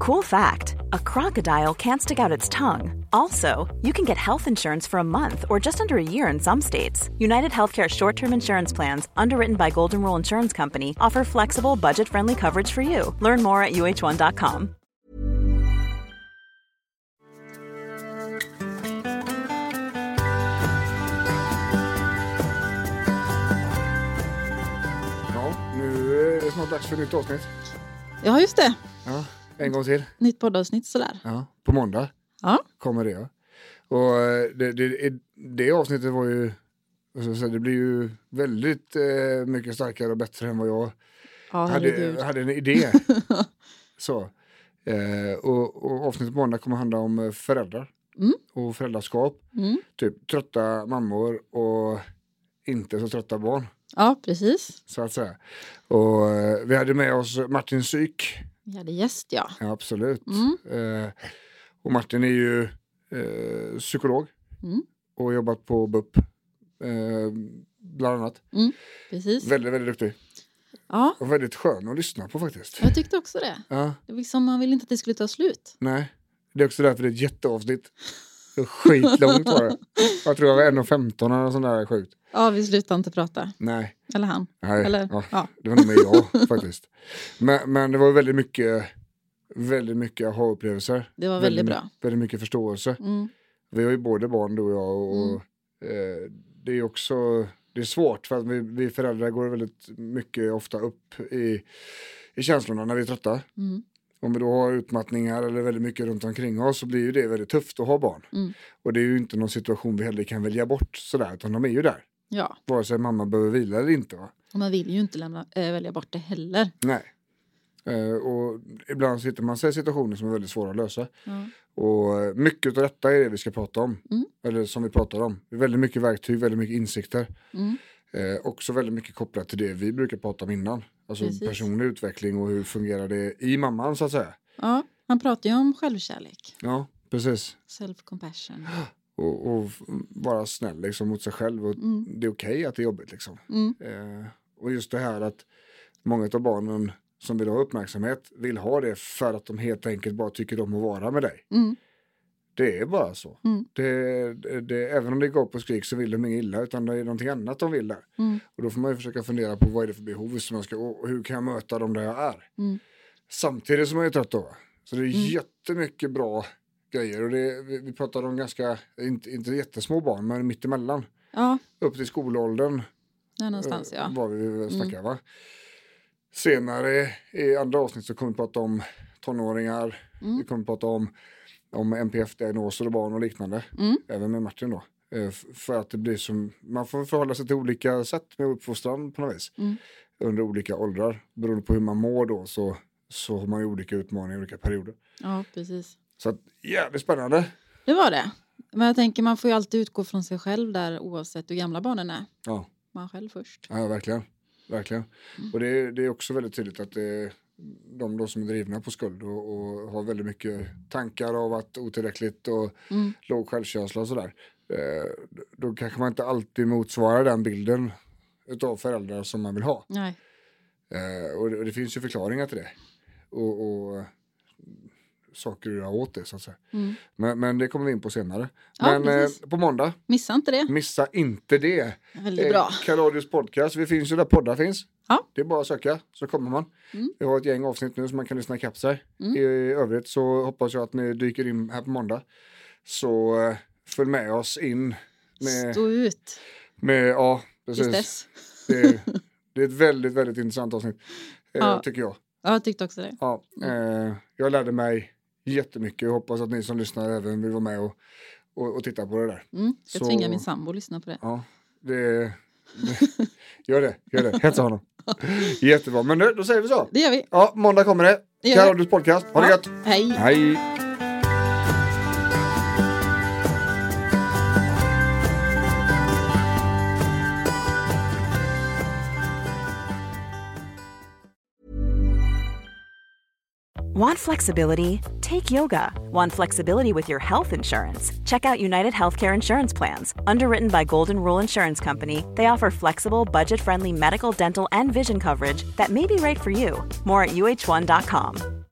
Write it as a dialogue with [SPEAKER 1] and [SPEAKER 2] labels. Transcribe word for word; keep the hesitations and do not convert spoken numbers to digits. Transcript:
[SPEAKER 1] Cool fact, a crocodile can't stick out its tongue. Also, you can get health insurance for a month or just under a year in some states. United Healthcare short-term insurance plans, underwritten by Golden Rule Insurance Company, offer flexible, budget-friendly coverage for you. Learn more at U H one dot com.
[SPEAKER 2] Ja, nu är det snart dags för ett nytt avsnitt.
[SPEAKER 3] Ja, just det.
[SPEAKER 2] Ja, en gång till.
[SPEAKER 3] Nytt poddavsnitt sådär.
[SPEAKER 2] Ja, på måndag
[SPEAKER 3] Ja.
[SPEAKER 2] kommer det. Ja. Och det, det, det avsnittet var ju, alltså, det blir ju väldigt eh, mycket starkare och bättre än vad jag
[SPEAKER 3] Ja,
[SPEAKER 2] hade, hade en idé. Så. Eh, och, och avsnittet på måndag kommer handla om föräldrar
[SPEAKER 3] Mm.
[SPEAKER 2] och föräldraskap.
[SPEAKER 3] Mm.
[SPEAKER 2] Typ trötta mammor och inte så trötta barn,
[SPEAKER 3] Ja, precis.
[SPEAKER 2] så att säga. Och eh, vi hade med oss Martin Syk.
[SPEAKER 3] Vi hade gäst, ja.
[SPEAKER 2] Ja, absolut.
[SPEAKER 3] Mm.
[SPEAKER 2] Eh, och Martin är ju eh, psykolog
[SPEAKER 3] Mm.
[SPEAKER 2] och har jobbat på B U P eh, bland annat.
[SPEAKER 3] Mm. Precis.
[SPEAKER 2] Väldigt, väldigt duktig.
[SPEAKER 3] Ja,
[SPEAKER 2] Och väldigt skön att lyssna på faktiskt.
[SPEAKER 3] jag tyckte också det.
[SPEAKER 2] Ja,
[SPEAKER 3] Det var liksom, man ville inte att det skulle ta slut.
[SPEAKER 2] nej. Det är också därför det är ett jätteavsnitt. Det är skitlångt var det. Jag tror jag var en och femton eller sån där sjukt.
[SPEAKER 3] Ja, vi slutade inte prata.
[SPEAKER 2] Nej.
[SPEAKER 3] Eller han.
[SPEAKER 2] Nej,
[SPEAKER 3] Eller,
[SPEAKER 2] ja,
[SPEAKER 3] ja.
[SPEAKER 2] det var nog med jag faktiskt. Men, men det var väldigt mycket väldigt mycket aha-upplevelser.
[SPEAKER 3] Det var väldigt bra.
[SPEAKER 2] Väldigt mycket förståelse.
[SPEAKER 3] Mm.
[SPEAKER 2] Vi har ju både barn, du och jag, och
[SPEAKER 3] Mm.
[SPEAKER 2] eh, det är också det är svårt för att vi, vi föräldrar går väldigt mycket ofta upp i, i känslorna när vi är trötta.
[SPEAKER 3] Mm.
[SPEAKER 2] Om vi då har utmattningar eller väldigt mycket runt omkring oss, så blir ju det väldigt tufft att ha barn.
[SPEAKER 3] Mm.
[SPEAKER 2] Och det är ju inte någon situation vi heller kan välja bort sådär, utan de är ju där.
[SPEAKER 3] Ja,
[SPEAKER 2] Vare sig mamma behöver vila eller inte, va?
[SPEAKER 3] och man vill ju inte lämna, äh, välja bort det heller.
[SPEAKER 2] Nej. Eh, och ibland sitter man sig i situationer som är väldigt svåra att lösa.
[SPEAKER 3] Ja.
[SPEAKER 2] Och mycket av detta är det vi ska prata om.
[SPEAKER 3] Mm.
[SPEAKER 2] Eller som vi pratar om. Det är väldigt mycket verktyg, väldigt mycket insikter.
[SPEAKER 3] Mm.
[SPEAKER 2] Eh, också väldigt mycket kopplat till det vi brukar prata om innan. Alltså
[SPEAKER 3] Precis.
[SPEAKER 2] personlig utveckling och hur fungerar det i mamman, så att säga.
[SPEAKER 3] Ja, han pratar ju om självkärlek.
[SPEAKER 2] Ja, precis.
[SPEAKER 3] Self-compassion.
[SPEAKER 2] Och, och vara snäll liksom, mot sig själv. Och
[SPEAKER 3] Mm.
[SPEAKER 2] det är okej att det är jobbigt liksom.
[SPEAKER 3] Mm.
[SPEAKER 2] Eh, och just det här att många av barnen som vill ha uppmärksamhet vill ha det för att de helt enkelt bara tycker om att vara med dig.
[SPEAKER 3] Mm.
[SPEAKER 2] Det är bara så.
[SPEAKER 3] Mm.
[SPEAKER 2] Det, det, det, även om det går på skrik så vill de inget illa, utan det är någonting annat de vill där.
[SPEAKER 3] Mm.
[SPEAKER 2] Och då får man ju försöka fundera på vad är det för behov som jag ska, och hur kan jag möta dem där jag är.
[SPEAKER 3] Mm.
[SPEAKER 2] Samtidigt som jag är trött då. Så det är
[SPEAKER 3] Mm.
[SPEAKER 2] jättemycket bra grejer. Och det, vi, vi pratar om ganska, inte, inte jättesmå barn, men mitt emellan.
[SPEAKER 3] Ja,
[SPEAKER 2] Upp till skolåldern.
[SPEAKER 3] där någonstans, ja.
[SPEAKER 2] Var vi snackar, va? Senare i andra avsnitt så kommer vi prata om tonåringar.
[SPEAKER 3] Mm.
[SPEAKER 2] Vi kommer prata om, om N P F-diagnoser och barn och liknande.
[SPEAKER 3] Mm.
[SPEAKER 2] Även med Martin då. Eh, f- För att det blir som, man får förhålla sig till olika sätt med uppfostran på något vis.
[SPEAKER 3] Mm.
[SPEAKER 2] Under olika åldrar. Beroende på hur man mår då, så, så har man ju olika utmaningar i olika perioder.
[SPEAKER 3] Ja, precis.
[SPEAKER 2] Så att, jävligt spännande.
[SPEAKER 3] Det var det. Men jag tänker, man får ju alltid utgå från sig själv där, oavsett hur gamla barnen är.
[SPEAKER 2] Ja,
[SPEAKER 3] Man själv först.
[SPEAKER 2] ja verkligen. Verkligen. Och det, är- det är också väldigt tydligt att det är de då som är drivna på skuld och, och har väldigt mycket tankar av att otillräckligt och
[SPEAKER 3] Mm.
[SPEAKER 2] låg självkänsla och sådär. Eh, då kanske man inte alltid motsvarar den bilden utav föräldrar som man vill ha.
[SPEAKER 3] Nej.
[SPEAKER 2] Eh, och, det, och det finns ju förklaringar till det. Och, och eh, saker att göra åt det, så att säga.
[SPEAKER 3] Mm.
[SPEAKER 2] Men, men det kommer vi in på senare.
[SPEAKER 3] Ja,
[SPEAKER 2] Men
[SPEAKER 3] precis.
[SPEAKER 2] eh, på måndag,
[SPEAKER 3] Missa inte det.
[SPEAKER 2] missa inte det.
[SPEAKER 3] Väldigt bra.
[SPEAKER 2] Karadius podcast, vi finns ju där poddar finns.
[SPEAKER 3] Ja.
[SPEAKER 2] Det är bara att söka, så kommer man.
[SPEAKER 3] Mm.
[SPEAKER 2] Vi har ett gäng avsnitt nu som man kan lyssna ikapp sig.
[SPEAKER 3] Mm.
[SPEAKER 2] I, I övrigt så hoppas jag att ni dyker in här på måndag. Så eh, följ med oss in med,
[SPEAKER 3] Stå ut
[SPEAKER 2] med ja,
[SPEAKER 3] tills
[SPEAKER 2] precis.
[SPEAKER 3] dess.
[SPEAKER 2] Det, är- det är ett väldigt, väldigt intressant avsnitt. Eh,
[SPEAKER 3] Ja.
[SPEAKER 2] Tycker jag.
[SPEAKER 3] Ja, jag tyckte också det.
[SPEAKER 2] Ja, eh, jag lärde mig jättemycket. Jag hoppas att ni som lyssnar även vill vara med och, och, och titta på det där.
[SPEAKER 3] Mm. Jag
[SPEAKER 2] Så-
[SPEAKER 3] tvingar min sambo att lyssna på det.
[SPEAKER 2] Ja, det, det gör det, gör det. Hetsa honom. Jättebra, men nu, då säger vi så.
[SPEAKER 3] Det gör vi.
[SPEAKER 2] Ja, måndag kommer det.
[SPEAKER 3] Det gör vi.
[SPEAKER 2] Karadius podcast. Ha det
[SPEAKER 3] Ja.
[SPEAKER 2] gött.
[SPEAKER 3] Hej.
[SPEAKER 2] Hej.
[SPEAKER 1] Want flexibility? Take yoga. Want flexibility with your health insurance? Check out United Healthcare Insurance Plans. Underwritten by Golden Rule Insurance Company, they offer flexible, budget-friendly medical, dental, and vision coverage that may be right for you. More at U H one dot com.